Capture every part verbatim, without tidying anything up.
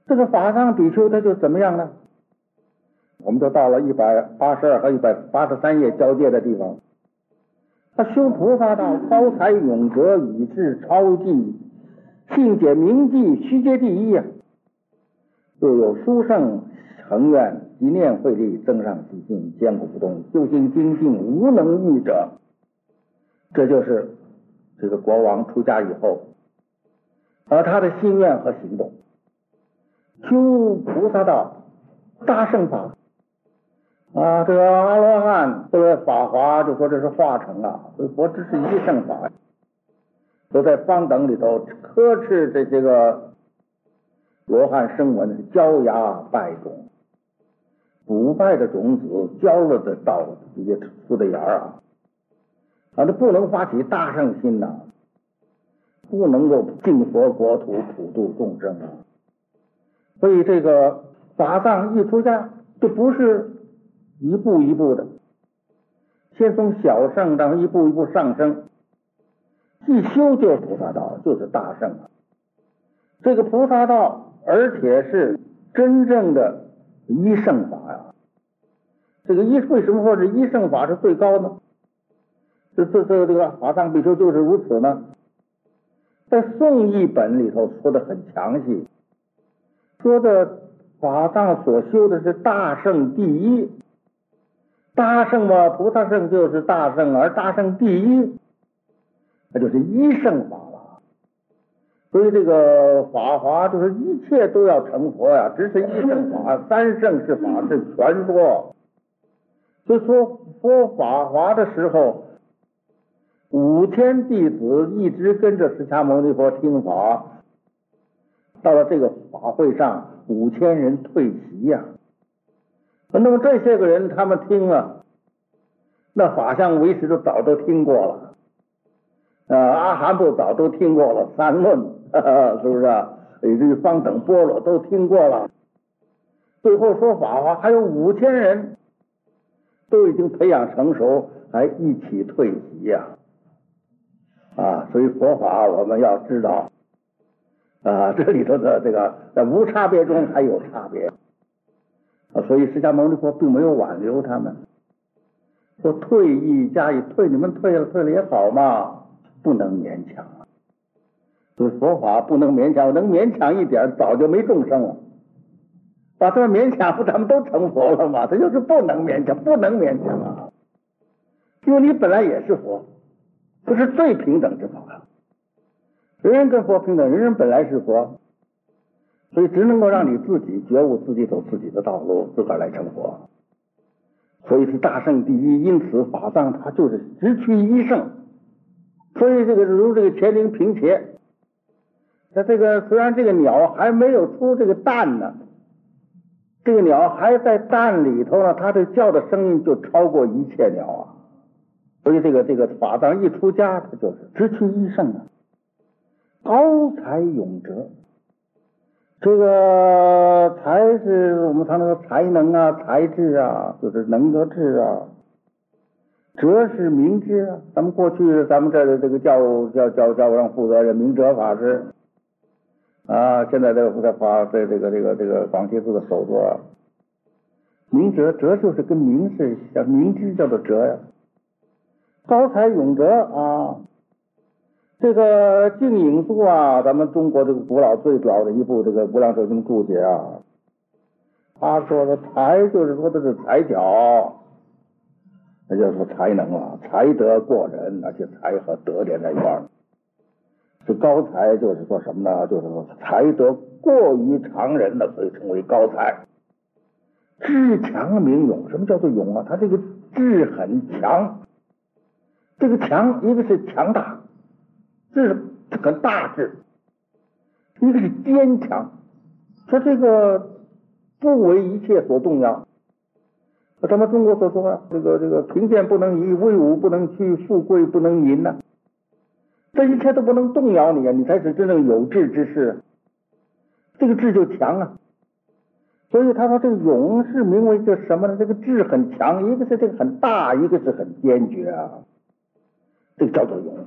这个法藏比丘他就怎么样呢？我们就到了一百八十二和一百八十三页交界的地方，他修菩萨道，高才永哲，以智超济，信解明记，虚阶第一呀、啊。又有殊胜恒愿，一念慧力，增上其心，坚固不动，修行精进，无能御者。这就是这个国王出家以后，而他的心愿和行动，修菩萨道，大乘法啊，这个阿罗汉，这个法华就说这是化成啊，所以佛只是一乘法，都在方等里头呵斥这些个罗汉声闻是焦芽败种，腐败的种子焦了的稻子直接呲的芽啊，啊，这不能发起大圣心呐、啊，不能够净佛国土，普度众生啊。所以这个法藏一出家就不是一步一步的，先从小圣然后一步一步上升，一修就是菩萨道，就是大圣啊。这个菩萨道而且是真正的一乘法呀、啊。这个一为什么说是一乘法是最高呢？这这这这个法藏比丘就是如此呢。在宋译本里头说的很详细，说的法藏所修的是大圣第一，大圣嘛，菩萨圣就是大圣，而大圣第一，那就是一乘法了。所以这个法华就是一切都要成佛呀，只是一乘法，三圣是法是全说。所以说说法华的时候，五千弟子一直跟着释迦牟尼佛听法，到了这个法会上，五千人退席呀、啊。那么这些个人他们听了，那法相为师都早都听过了，呃，阿含部早都听过了，三论呵呵是不是啊？以至于方等般若都听过了。最后说法华，还有五千人都已经培养成熟，还一起退席呀、啊。啊，所以佛法我们要知道，啊，这里头的这个在无差别中还有差别，啊，所以释迦牟尼佛并没有挽留他们，说退役加以退，你们退了退了也好嘛，不能勉强啊。所以佛法不能勉强，能勉强一点，早就没众生了。把他们勉强，不，他们都成佛了嘛？这就是不能勉强，不能勉强啊，因为你本来也是佛。这是最平等之法啊！人人跟佛平等，人人本来是佛，所以只能够让你自己觉悟，自己走自己的道路，自个儿来成佛。所以是大圣第一，因此法藏它就是直趋一圣。所以这个如这个乾陵平伽，它这个虽然这个鸟还没有出这个蛋呢，这个鸟还在蛋里头呢，它这叫的声音就超过一切鸟啊！所以这个这个法藏一出家，他就是直趋一圣啊，高才永哲。这个才是我们常说才能啊，才智啊，就是能得智啊。哲是明知啊，咱们过去咱们这的这个教教教教务上负责人明哲法师啊，现在这个在法在这个这个这个广西寺的首座、啊，明哲哲就是跟明是像明知叫做哲呀、啊。高才永哲啊，这个净影素啊，咱们中国这个古老最早的一部这个无量寿经注解啊，他说的才就是说的是才巧，那就是说才能啊，才德过人，而且才和德连在一块儿。这高才就是说什么呢？就是说才德过于常人的，所以称为高才。智强明勇，什么叫做勇啊？他这个智很强。这个强，一个是强大，这是很大智；一个是坚强，说这个不为一切所动摇。咱们中国所说啊，这个这个贫贱不能移，威武不能屈，富贵不能淫呐、啊，这一切都不能动摇你啊，你才是真正有志之士。这个志就强啊，所以他说这个勇是名为叫什么呢？这个志很强，一个是这个很大，一个是很坚决啊。这个叫做勇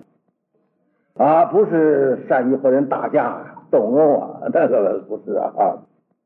啊，不是善于和人打架斗殴啊，那个不是啊。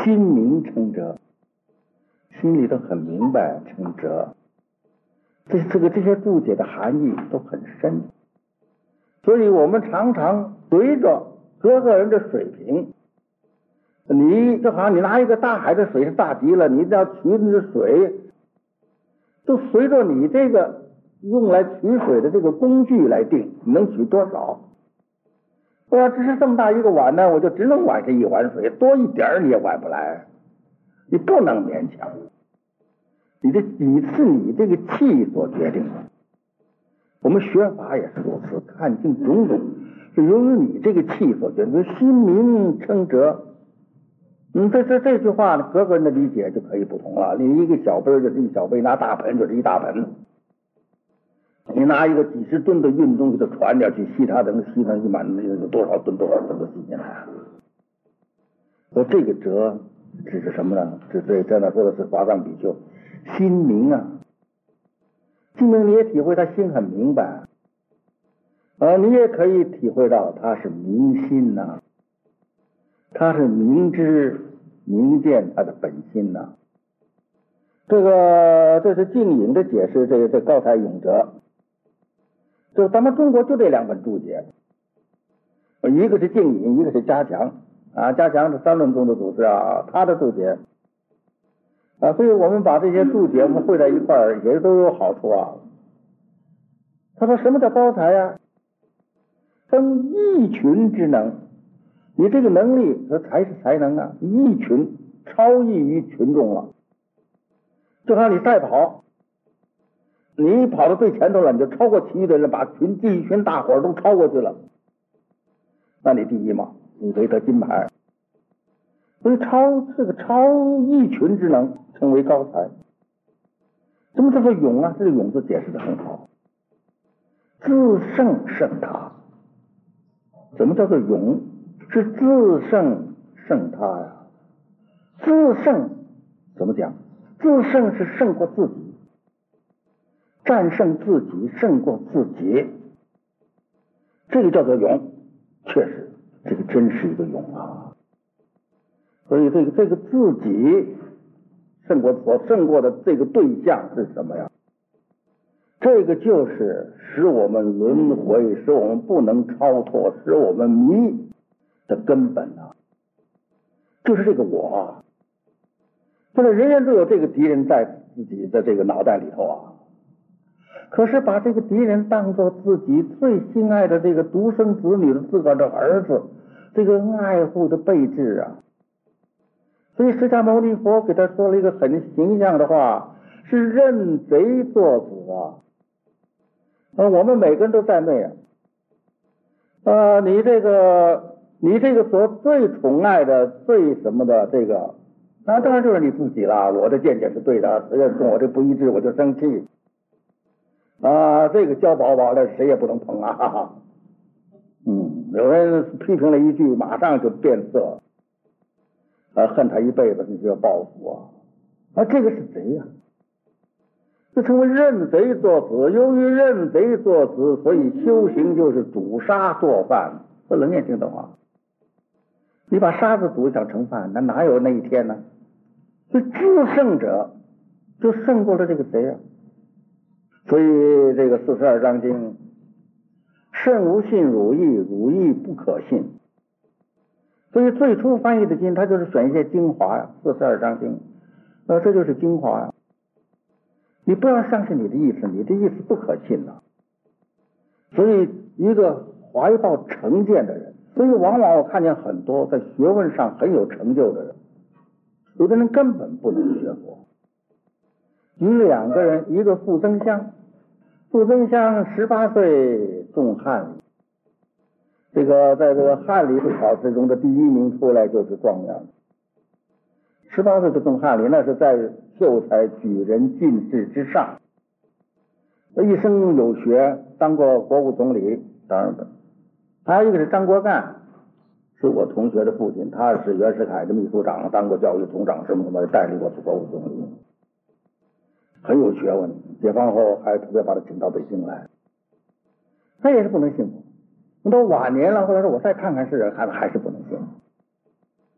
心明称哲，心里头很明白称哲。这这个这些注解的含义都很深，所以我们常常随着各个人的水平，你就好像你拿一个大海的水是大极了，你要取你的水，就随着你这个用来取水的这个工具来定，你能取多少。我要只是这么大一个碗呢，我就只能碗这一碗水，多一点你也碗不来，你不能勉强。你的你是你这个气所决定的。我们学法也是如此，看尽种种是由于你这个气所决定。心明称哲，嗯，这这这句话呢，各个人的理解就可以不同了。你一个小杯就是一小杯，拿大盆就是一大盆。你拿一个几十吨的运东西的船点去吸它，能吸上一满有多少吨多少吨都吸进来。所以这个哲指是什么呢？指这在那说的是华藏比丘心明啊，心明你也体会他心很明白，呃，你也可以体会到他是明心呐、啊，他是明知明见他的本心呐、啊。这个这是净隐的解释，这个这高才永哲。就咱们中国就这两本注解，一个是净隐，一个是加强啊。加强是三论宗的祖师啊，他的注解啊，所以我们把这些注解我们汇在一块儿，也都有好处啊。他说什么叫高才呀、啊？生异群之能，你这个能力和才是才能啊，异群超异于群众了。就像你赛跑。你跑到最前头了，你就超过其余的人，把群这一群大伙都超过去了，那你第一嘛，你可以得金牌。所以超这个超一群之能称为高才。什么叫做勇啊？这个勇字解释的很好，自胜胜他。什么叫做勇？是自胜胜他呀。自胜怎么讲？自胜是胜过自己。战胜自己，胜过自己，这个叫做勇。确实，这个真是一个勇啊。所以这个这个自己胜过所胜过的这个对象是什么呀？这个就是使我们轮回，使我们不能超脱，使我们迷的根本啊，就是这个我。现在人人都有这个敌人在自己的这个脑袋里头啊。可是把这个敌人当作自己最心爱的这个独生子女的自个儿的儿子，这个爱护的备至啊。所以释迦牟尼佛给他说了一个很形象的话，是认贼作子啊。呃，我们每个人都在内啊。呃，你这个你这个所最宠爱的最什么的这个，那当然就是你自己了。我的见解是对的，谁要跟我这不一致，我就生气。啊，这个交宝宝的谁也不能碰啊！哈哈。嗯，有人批评了一句，马上就变色，啊，恨他一辈子，你就要报复啊！啊，这个是贼呀、啊，这称为认贼作子。由于认贼作子，所以修行就是煮沙做饭。这冷眼睛的话，你把沙子煮想成饭，那哪有那一天呢？所以制胜者就胜过了这个贼啊！所以这个四十二章经，慎无信汝意，汝意不可信。所以最初翻译的经，它就是选一些精华呀，四十二章经，呃，这就是精华呀。你不要相信你的意思，你的意思不可信呐。所以一个怀抱成见的人，所以往往我看见很多在学问上很有成就的人，有的人根本不能学佛。举两个人，一个傅增湘，傅增湘十八岁中翰礼，这个在这个翰礼考试中的第一名出来就是状元。十八岁就中翰礼，那是在秀才举人进士之上，一生有学，当过国务总理，当然的。还有一个是张国干，是我同学的父亲，他是袁世凯的秘书长，当过教育总长，什么什么代理过国务总理，很有学问。解放后还特别把他请到北京来，他也是不能信佛。到晚年了，后来说我再看看世人，看还是不能信。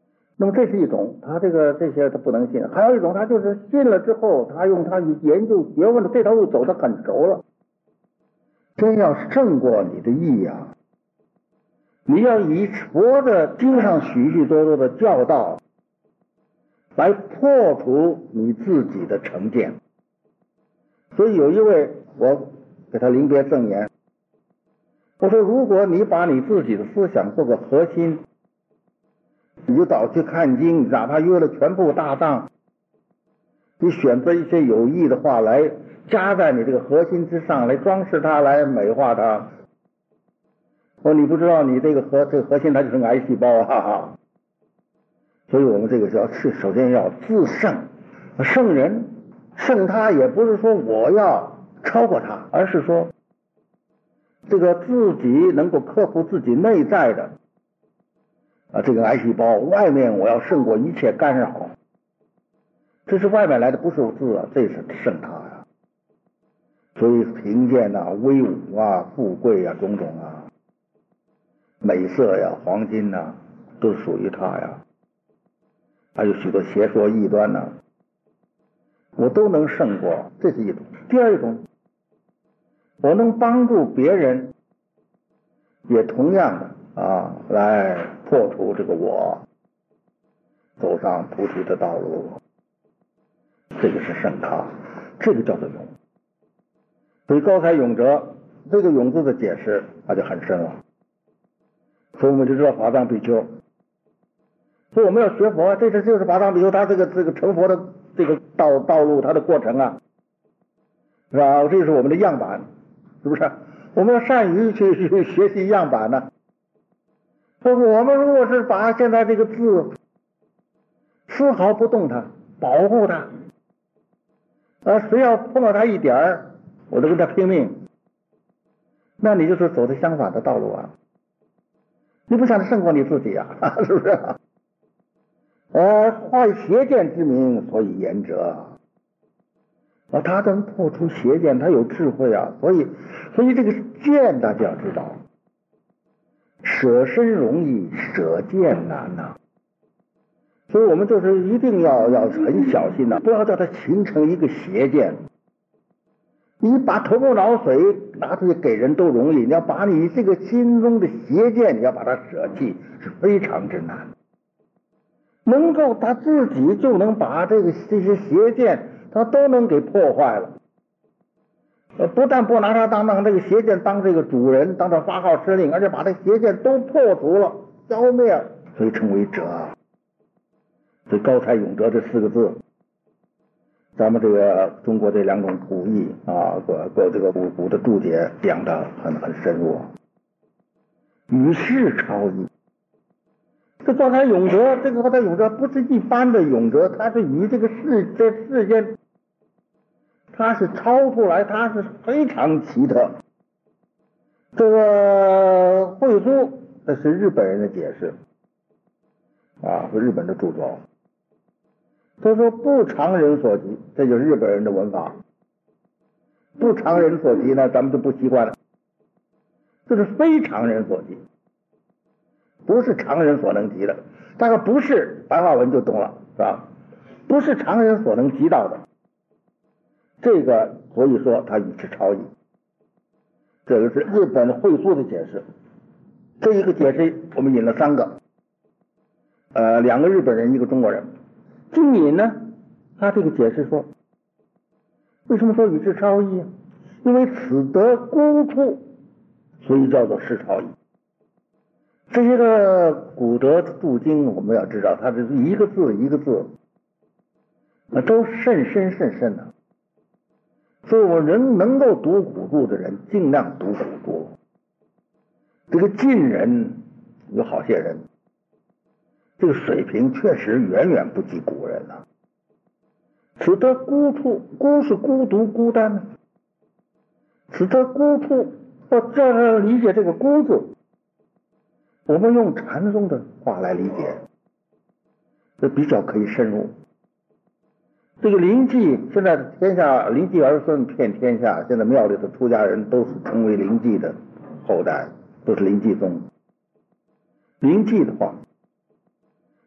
那么这是一种，他这个这些他不能信。还有一种，他就是信了之后，他用他研究学问的这条路走得很熟了。真要胜过你的意呀、啊，你要以佛的经上许许多多的教导来破除你自己的成见。所以有一位，我给他临别赠言，我说如果你把你自己的思想做个核心，你就早去看经，哪怕约了全部大藏，你选择一些有益的话来加在你这个核心之上，来装饰它，来美化它。哦，你不知道你这个核这个核心它就是癌细胞啊！哈哈。所以我们这个要是首先要自胜，胜人胜他也不是说我要超过他，而是说这个自己能够克服自己内在的啊这个癌细胞，外面我要胜过一切干扰。这是外面来的，不是字啊，这是胜他呀。所以贫贱啊、威武啊、富贵啊、种种啊、美色呀、黄金呐、啊，都属于他呀。还有许多邪说异端呢、啊，我都能胜过，这是一种。第二种，我能帮助别人，也同样的啊，来破除这个我，走上菩提的道路。这个是胜他，这个叫做勇。所以高才勇哲这个勇字的解释，那就很深了。所以我们就知道法藏比丘。所以我们要学佛，这是就是法藏比丘他这个这个成佛的这个道道路，他的过程啊，是吧？这是我们的样板，是不是？我们要善于去去学习样板呢。说我们如果是把现在这个字丝毫不动它，保护它，啊，谁要碰到它一点儿，我都跟他拼命，那你就是走的相反的道路啊！你不想胜过你自己啊，是不是？呃，化邪见之名，所以言者啊，他能破除邪见，他有智慧啊，所以，所以这个见大家要知道，舍身容易，舍见难呐、啊。所以我们就是一定要要很小心呐、啊，不要叫它形成一个邪见。你把头目脑髓拿出去给人都容易，你要把你这个心中的邪见，你要把它舍弃，是非常之难。能够他自己就能把这个这些邪见，他都能给破坏了。呃，不但不拿他当当这个邪见当这个主人，当他发号施令，而且把这邪见都破除了、消灭了，所以称为哲。所以高才勇哲这四个字，咱们这个中国这两种古义啊，各各这个古古的注解讲的很很深入，与世超异。这高才勇哲，这个高才勇哲不是一般的勇哲，他是与这个世这世间，他是超出来，他是非常奇特。这个慧疏，那是日本人的解释啊，日本的著作。他说不常人所及，这就是日本人的文法。不常人所及呢，咱们就不习惯了。这是非常人所及，不是常人所能及的。大概不是白话文就懂了，是吧？不是常人所能及到的。这个所以说它与之超异。这个是日本的慧疏的解释。这一个解释我们引了三个，呃，两个日本人，一个中国人。经引呢，他这个解释说，为什么说与之超异啊？因为此得孤处，所以叫做世超异。这些个古德注经，我们要知道，它是一个字一个字，都甚深甚深的。所以我人能够读古注的人，尽量读古注。这个近人有好些人，这个水平确实远远不及古人了。此得孤处，孤是孤独孤单的，此得孤处，我这样理解这个孤字，我们用禅宗的话来理解，这比较可以深入。这个临济，现在天下临济儿孙遍天下，现在庙里的出家人都是成为临济的后代，都是临济宗。临济的话，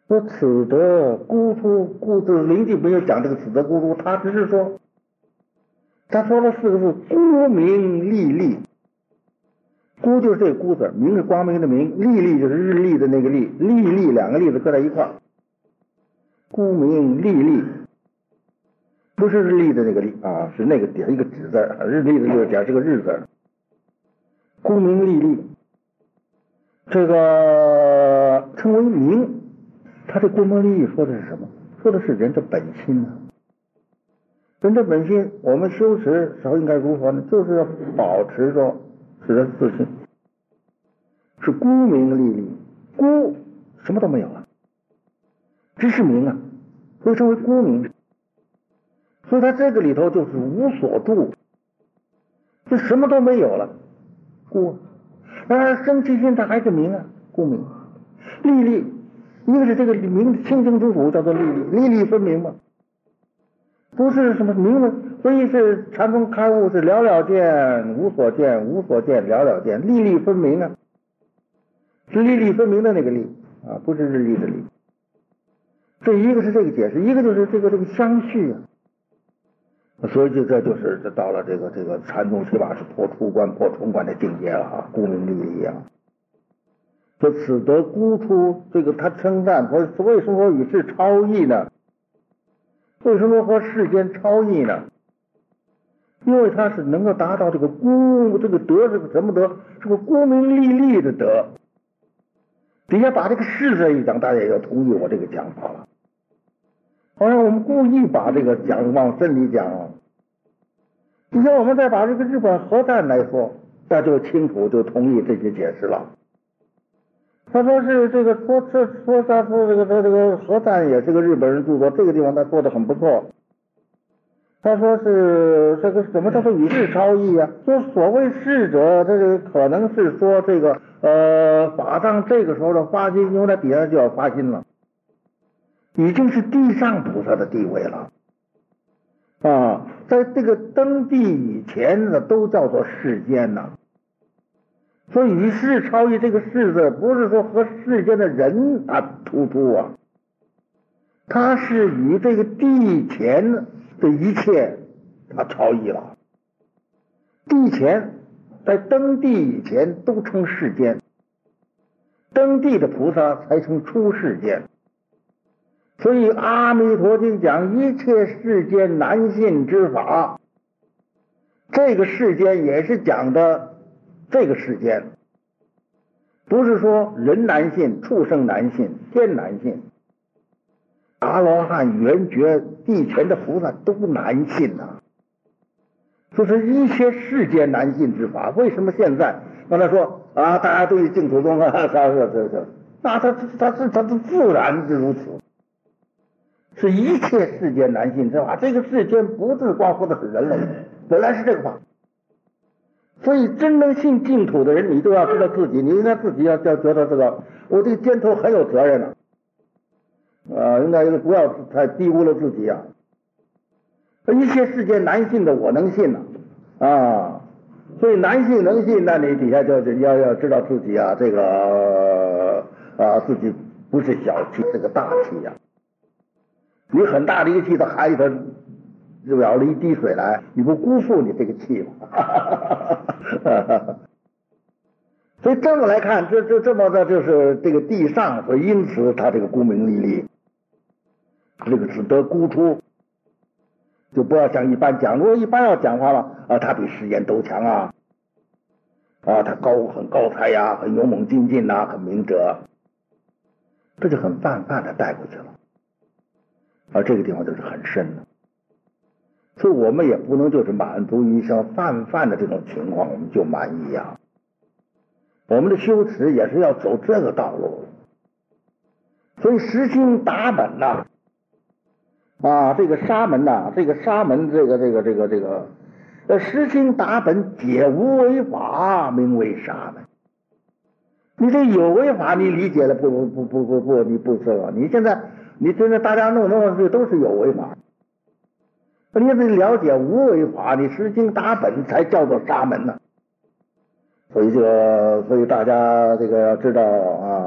说此德孤出，孤字灵记没有讲这个此德孤出，他只是说，他说了四个字：孤明历历。孤就是这个孤字，明是光明的明，历历就是日历的那个历，历历两个历字搁在一块儿，孤明历历，不是日历的那个历啊，是那个点一个纸字，日历的就是点这个日字。孤明历历，这个称为明。他这孤明历历说的是什么？说的是人的本心呢、啊。人的本心，我们修持时候应该如何呢？就是要保持着使人自信，是孤明历历。孤什么都没有了，只是明啊，所以称为孤明。所以他这个里头就是无所住，就什么都没有了，孤。然而生其心它还是明啊，孤明。历历，一个是这个明清清楚楚叫做历历，历历分明嘛，不是什么明了。所以是禅宗开悟是了了见，无所见，无所见了了见，历历分明啊，是历历分明的那个历啊，不是日历的历。这一个是这个解释，一个就是这个这个相续啊。所以就这就是这到了这个这个禅宗起码是破出关破重关的境界了啊，孤明历历啊。说此德孤出，这个他称赞说为什么说与世超异呢？为什么和世间超异呢？因为他是能够达到这个孤，这个德是个什么德？是个孤明历历的德。底下把这个世字一讲，大家也要同意我这个讲法了。好像我们故意把这个讲往真理讲。你像我们再把这个日本核弹来说，大家就清楚就同意这些解释了。他说是这个说这说他说这个他这个核弹也是个日本人著作，这个地方他说的很不错。他说是这个什么叫做与世超异啊？说所谓世者，这个可能是说这个呃法藏这个时候的发心，因为他底下就要发心了，已经是地上菩萨的地位了啊，在这个登地以前呢，都叫做世间呐、啊。所以与世超异这个世字，不是说和世间的人啊突出啊，它是与这个地前的一切它超异了。地前在登地以前都称世间，登地的菩萨才称出世间。所以阿弥陀经讲一切世间难信之法，这个世间也是讲的这个世间，不是说人难信，畜生难信，天难信，阿罗汉、圆觉、地前的菩萨都难信呐、啊。就是一切世间难信之法。为什么现在刚才说啊，大家对净土宗啊，他这这这，那他他是他是自然是如此，是一切世间难信之法。这个世间不是光说的是人类，本来是这个法。所以真正信净土的人，你都要知道自己，你应该自己要要觉得这个，我这个肩头很有责任啊，呃，应该不要太低估了自己啊。一切世间难信的，我能信呐 啊, 啊，所以难信能信，那你底下就要要知道自己啊，这个啊自己不是小气，是个大气呀、啊。你很大的一个气到海里头舀了一滴水来，你不辜负你这个气吗？所以这么来看，这这这么的就是这个地上，所以因此他这个孤明历历，这个只得孤出，就不要像一般讲，如果一般要讲话了啊，他比世间都强啊，啊，他高很高才呀，很勇猛精进呐，很明哲，这就很泛泛的带过去了，而这个地方就是很深了。所以我们也不能就是满足于像泛泛的这种情况我们就满意啊，我们的修持也是要走这个道路。所以实心达本呐、啊，啊，这个沙门呐、啊，这个沙门这个这个这个这个呃实心达本解无为法，名为沙门。你这有为法你理解了不不不不不不你不知道，你现在你现在大家弄弄这都是有为法。你得了解无为法，你实心达本才叫做沙门呢。所以这个，所以大家这个要知道啊，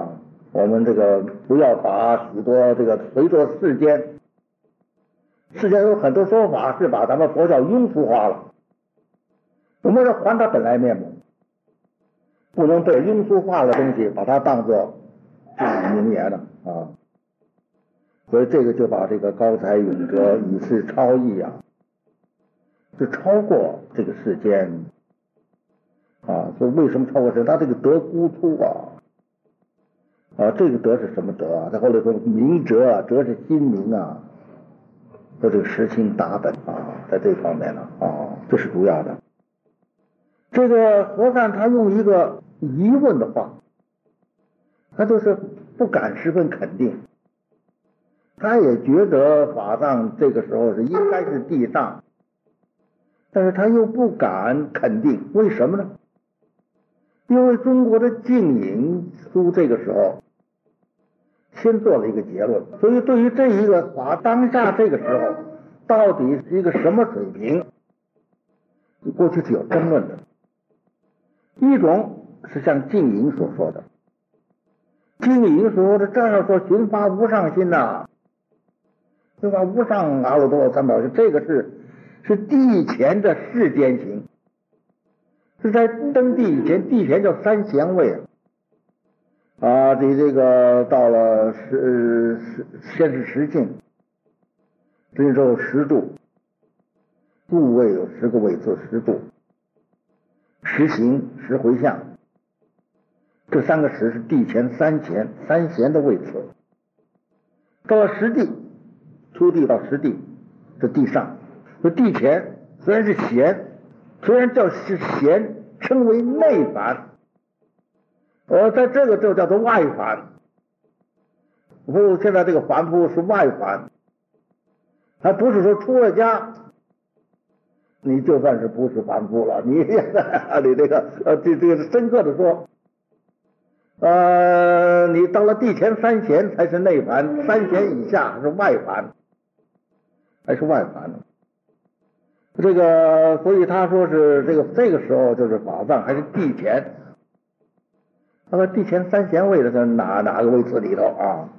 我们这个不要把许多这个随着世间，世间有很多说法是把咱们佛教庸俗化了，我们要还它本来面目，不能被庸俗化的东西把它当作名言了啊。所以这个就把这个高才永哲与世超逸啊，是超过这个世间啊。所以为什么超过世间？他这个德孤粗啊，啊，这个德是什么德啊？他后来说明哲啊，哲是心明啊，说这个实心达本啊，在这方面呢啊，这是主要的。这个和尚他用一个疑问的话，他就是不敢十分肯定。他也觉得法藏这个时候是应该是地藏，但是他又不敢肯定，为什么呢？因为中国的净影书这个时候先做了一个结论，所以对于这一个法当下这个时候到底是一个什么水平，过去是有争论的。一种是像净影所说的，净影所说的这样说寻发无上心呐、啊，对吧？无上阿耨多罗三藐三，这个是是地前的世间行，是在登地以前，地前叫三贤位啊。你这个到了十十，先是十境，这之后十度，度位有十个位次，十度，十行，十回向，这三个十是地前三贤，三贤的位次。到了十地。初地到十地，这地上，这地前虽然是贤，虽然叫是贤，称为内凡，呃，在这个就叫做外凡。不，现在这个凡夫是外凡，还不是说出了家，你就算是不是凡夫了。你你这个呃，这这个深刻的说，呃，你到了地前三贤才是内凡，三贤以下是外凡。还是外凡呢？这个，所以他说是这个这个时候就是法藏还是地前，他说地前三贤位的在哪哪个位次里头啊？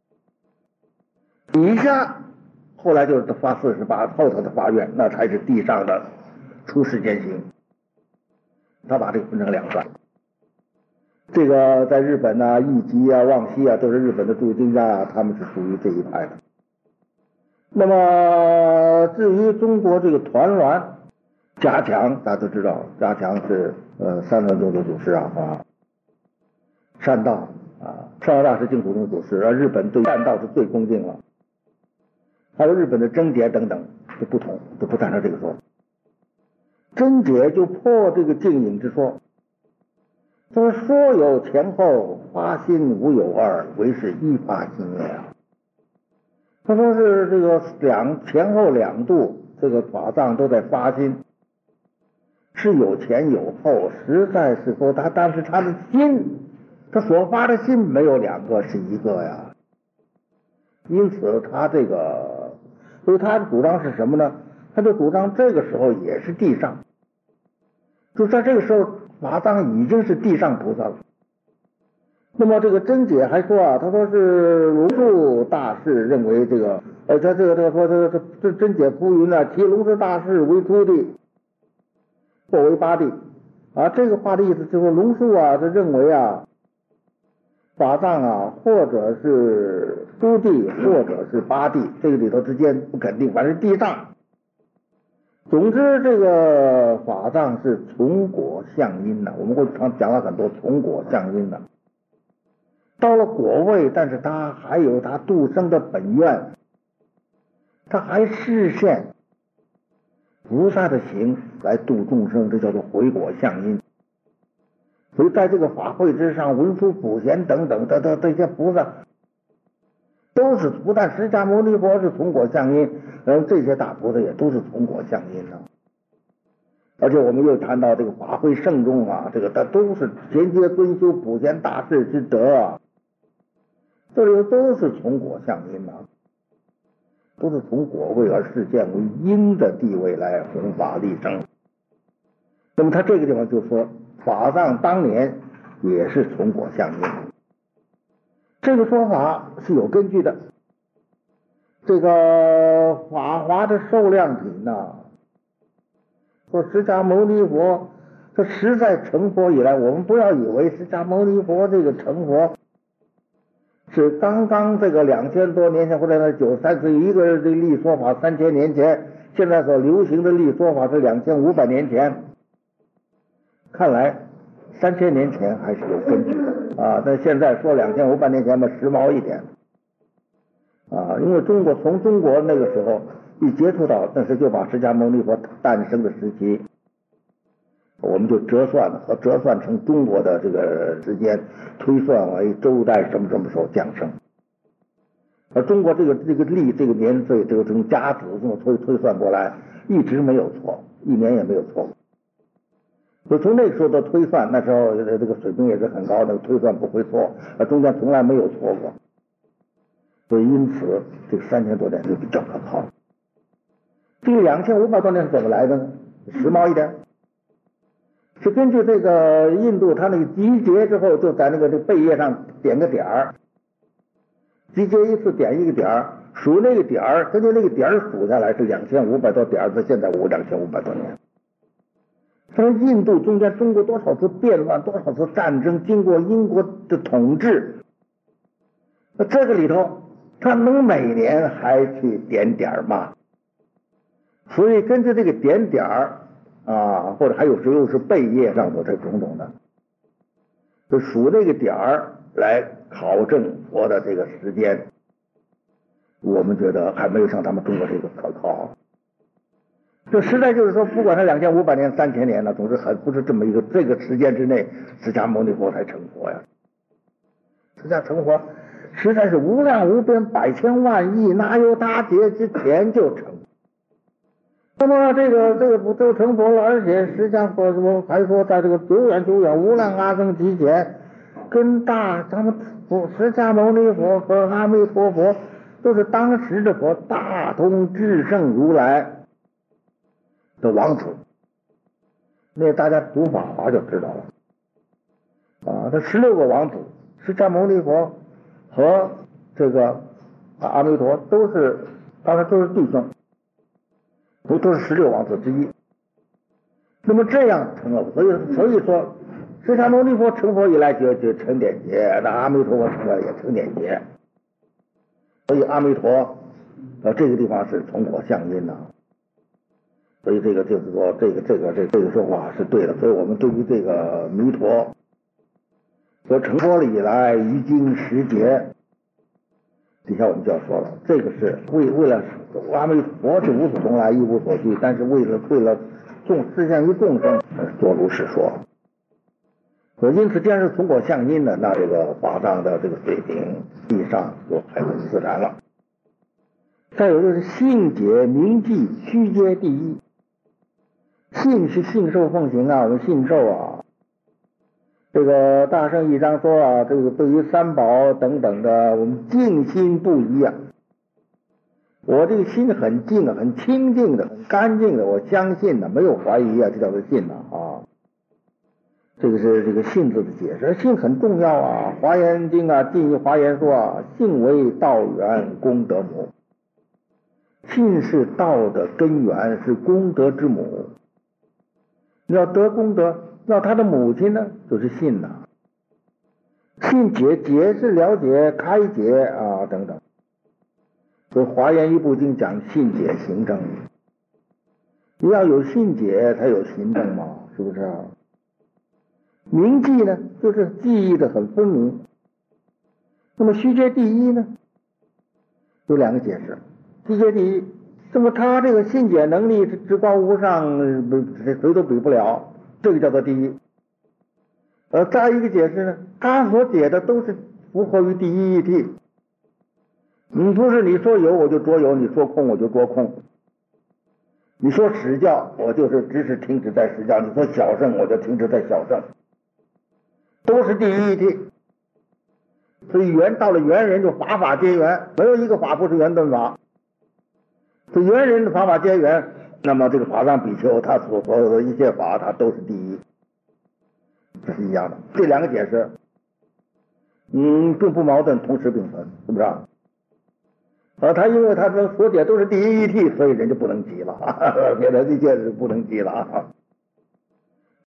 以下后来就是发四十八，后头的发愿，那才是地上的出世间行。他把这个分成两段。这个在日本啊、义吉啊、望西啊，都是日本的著经家啊，他们是属于这一派的。那么至于中国这个团栾加强，大家都知道，加强是呃三轮宗的祖师啊啊，善道啊，善道大师净土宗祖师，而日本对善道是最恭敬了。还有日本的真解等等就不同，就不赞成这个说。真解就破这个净影之说，说说有前后发心无有二，唯是一发心也啊。他说是这个两前后两度，这个法藏都在发心，是有前有后，实在是说他，但是他的心，他所发的心没有两个，是一个呀。因此他这个，所以他的主张是什么呢？他就主张这个时候也是地上，就在这个时候，法藏已经是地上菩萨了。那么这个真解还说啊，他说是龙树大士认为这个，呃，他这个这个说这这这真解浮云呢，提龙树大士为初地，或为八地啊。这个话的意思就是说，龙树啊，他认为啊，法藏啊，或者是初地，或者是八地，这个里头之间不肯定，反正地上。总之，这个法藏是从果相因的，我们会常讲了很多从果相因的。到了果位，但是他还有他度生的本愿，他还实现菩萨的行来度众生，这叫做回果相因。所以在这个法会之上，文殊普贤等等的的这些菩萨，都是不但释迦牟尼佛是从果相因，然后这些大菩萨也都是从果相因的。而且我们又谈到这个法会圣众啊，这个他都是衔接尊修普贤大士之德啊。这里都是从果相因啊，都是从果位而示现为因的地位来弘法利生。那么他这个地方就说，法藏当年也是从果相因。 这个说法是有根据的。这个法华的受量品呐、啊，说释迦牟尼佛他实在成佛以来，我们不要以为释迦牟尼佛这个成佛是刚刚这个两千多年前或者九三十一个这立说法三千年前，现在所流行的立说法是两千五百年前。看来三千年前还是有根据的啊，但现在说两千五百年前嘛，时髦一点啊，因为中国从中国那个时候一接触到，那时就把释迦牟尼佛诞生的时期，我们就折算了和折算成中国的这个时间，推算为周代什么什么时候降生。而中国这个这个历这个年岁，这个从甲子这么推推算过来，一直没有错，一年也没有错。就从那个时候的推算，那时候这个水平也是很高的，推算不会错，而中间从来没有错过。所以因此这个三千多年就比较可靠。这个两千五百多年是怎么来的呢？时髦一点，是根据这个印度他那个集结之后，就在那个这背页上点个点儿，集结一次点一个点儿，数那个点儿，根据那个点儿数下来是两千五百多点儿，到现在五两千五百多年。他说印度中间中国多少次变乱，多少次战争，经过英国的统治，那这个里头他能每年还去点点吗？所以根据这个点点儿啊，或者还有时候是背页上头这种种的，就数这个点儿来考证佛的这个时间，我们觉得还没有像他们中国这个可靠。这实在就是说，不管是两千五百年、三千年了，总之还不是这么一个这个时间之内，释迦牟尼佛才成佛呀。释迦成佛实在是无量无边、百千万亿那由他劫之前就成。那么这个这个不都成佛了？而且释迦佛还说，在这个久远久远无量阿僧祇前，跟大咱们释迦牟尼佛和阿弥陀佛都是当时的佛，大通至圣如来的王子。那大家读法华就知道了啊，这十六个王子，释迦牟尼佛和这个阿弥陀都是，当然都是弟兄，都都是十六王子之一。那么这样成了，所以所以说，释迦牟尼佛成佛以来就就成点劫，那阿弥陀佛成了也成点劫。所以阿弥陀到这个地方是从火相因呐、啊。所以这个就是说，这个这个这这个说法是对的。所以我们对于这个弥陀说成佛了以来于经十劫，底下我们就要说了，这个是为为了阿弥陀是无所从来，一无所惧，但是为了为了众实现于众生，做如是说。所以因此，既然是从果相因的，那这个法藏的这个水平地上就很自然了。再有就是信解明记虚阶第一。信是信受奉行啊，我们信受啊。这个大圣一章说啊，这个对于三宝等等的，我们净心不疑啊。我这个心很净啊，很清净的，很干净的，我相信的，没有怀疑啊，这叫做信呐啊。这个是这个信字的解释，信很重要啊。华严经啊，进一华严说啊，信为道源，功德母。信是道的根源，是功德之母。你要得功德，那他的母亲呢，就是信呐、啊。信解，解是了解、开解啊等等。所以华严一部经讲信解行证，你要有信解才有行证嘛，是不是啊？明记呢，就是记忆的很分明。那么虚阶第一呢，有两个解释。虚阶第一，那么他这个信解能力是至高无上，谁都比不了，这个叫做第一。呃，再一个解释呢，他所解的都是符合于第一义谛。你不是你说有我就着有，你说空我就着空。你说实教，我就是只是停止在实教；你说小圣，我就停止在小圣，都是第一义谛。所以圆到了圆人就法法皆圆，没有一个法不是圆顿法。所以圆人的法法皆圆，那么这个法藏比丘他所所有的一切法，他都是第一，这是一样的。这两个解释， 嗯，并不矛盾，同时并存，是不是啊？啊，他因为他说说解都是第一义谛，所以人就不能急了，别的一切是不能急了啊。